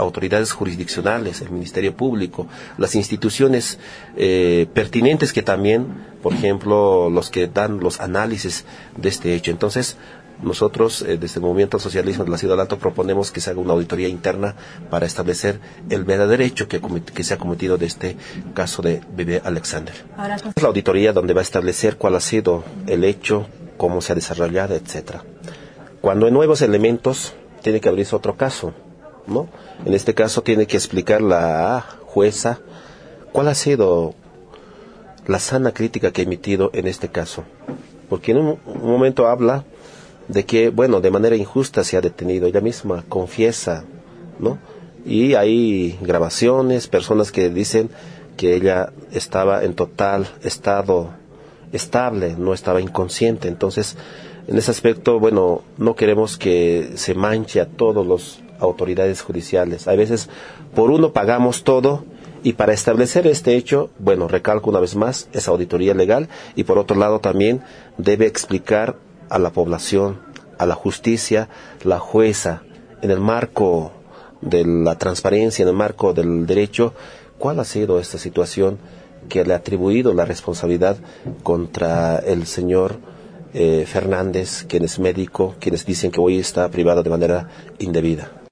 autoridades jurisdiccionales, el Ministerio Público, las instituciones pertinentes que también, por ejemplo, los que dan los análisis de este hecho. Entonces, nosotros, desde el Movimiento Socialismo de la Ciudad del Alto, proponemos que se haga una auditoría interna para establecer el verdadero hecho que se ha cometido de este caso de bebé Alexander. Es la auditoría donde va a establecer cuál ha sido el hecho, cómo se ha desarrollado, etcétera. Cuando hay nuevos elementos, tiene que abrirse otro caso, ¿no? En este caso tiene que explicar la jueza cuál ha sido la sana crítica que ha emitido en este caso. Porque en un momento habla de que, bueno, de manera injusta se ha detenido, ella misma confiesa, ¿no? Y hay grabaciones, personas que dicen que ella estaba en total estado estable, no estaba inconsciente. Entonces, en ese aspecto, bueno, no queremos que se manche a todas las autoridades judiciales. A veces, por uno pagamos todo, y para establecer este hecho, bueno, recalco una vez más, es auditoría legal, y por otro lado también debe explicar a la población, a la justicia, la jueza, en el marco de la transparencia, en el marco del derecho, cuál ha sido esta situación que le ha atribuido la responsabilidad contra el señor Fernández, quien es médico, quienes dicen que hoy está privado de manera indebida.